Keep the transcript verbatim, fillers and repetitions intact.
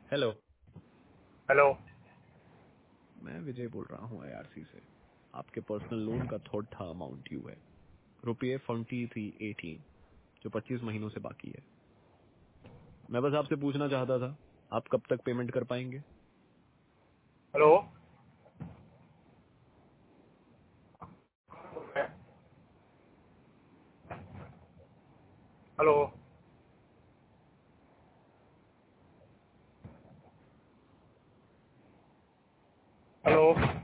Hello. Hello. मैं विजय बोल रहा हूँ आईआरसी से। आपके पर्सनल लोन का थर्ड था अमाउंट ड्यू है रुपये फोर्टी थ्री एटीन जो पच्चीस महीनों से बाकी है। मैं बस आपसे पूछना चाहता था आप कब तक पेमेंट कर पाएंगे। हेलो। हेलो। हेलो।